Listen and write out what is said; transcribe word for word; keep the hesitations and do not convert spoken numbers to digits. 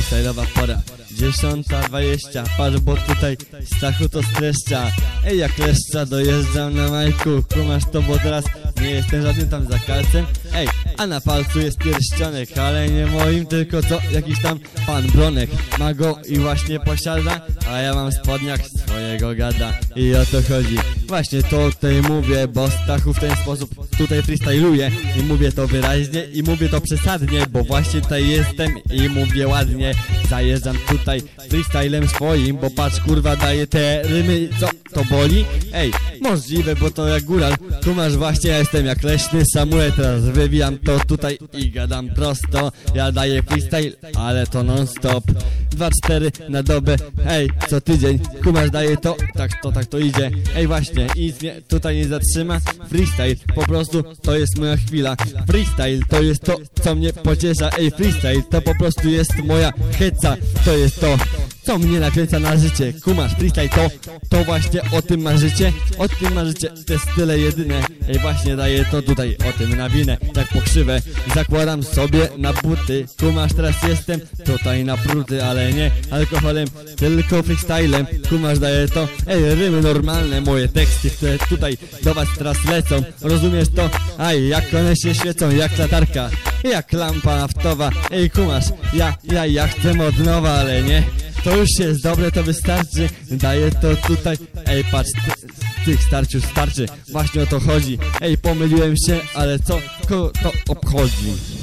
freestyle'owa pora. Dziesiąta dwadzieścia, patrz, bo tutaj Stachu to streszcza. Ej, jak leszcza, dojeżdżam na majku. Kumasz to, bo teraz nie jestem żadnym tam zakalcem. Ej, a na palcu jest pierścionek, ale nie moim, tylko co jakiś tam pan Bronek. Ma go i właśnie posiada, a ja mam w spodniach swojego gada. I o to chodzi. Właśnie to tutaj mówię, bo Stachu w ten sposób tutaj freestyluje. I mówię to wyraźnie i mówię to przesadnie, bo właśnie tutaj jestem i mówię ładnie. Zajeżdżam tutaj freestylem swoim, bo patrz, kurwa, daję te rymy, co to boli? Ej, możliwe, bo to jak góral. Tu masz właśnie, ja jestem jak leśny Samuel. Teraz wywijam to tutaj i gadam prosto. Ja daję freestyle, ale to non stop. Dwa, cztery na dobę, ej, co tydzień. Kumasz daje to, tak to, tak to idzie. Ej, właśnie, nic mnie tutaj nie zatrzyma. Freestyle, po prostu to jest moja chwila. Freestyle to jest to, co mnie pociesza. Ej, freestyle to po prostu jest moja heca. To jest to, co mnie nakręca na życie. Kumasz, freestyle to, to właśnie o tym marzycie. O tym marzycie, to jest tyle jedyne. Ej, właśnie daję to tutaj, o tym nawinę. Jak pokrzywę, zakładam sobie na buty. Kumasz, teraz jestem tutaj napruty, ale nie alkoholem, tylko freestylem. Kumasz, daję to, ej, rymy normalne, moje teksty, które tutaj do was teraz lecą. Rozumiesz to? Aj, jak one się świecą, jak latarka, jak lampa naftowa. Ej, kumasz, ja, ja, ja chcę od nowa, ale nie. To już jest dobre, to wystarczy. Daję to tutaj. Ej, patrz, ty, tych starciów starczy. Właśnie o to chodzi. Ej, pomyliłem się, ale co kogo to obchodzi?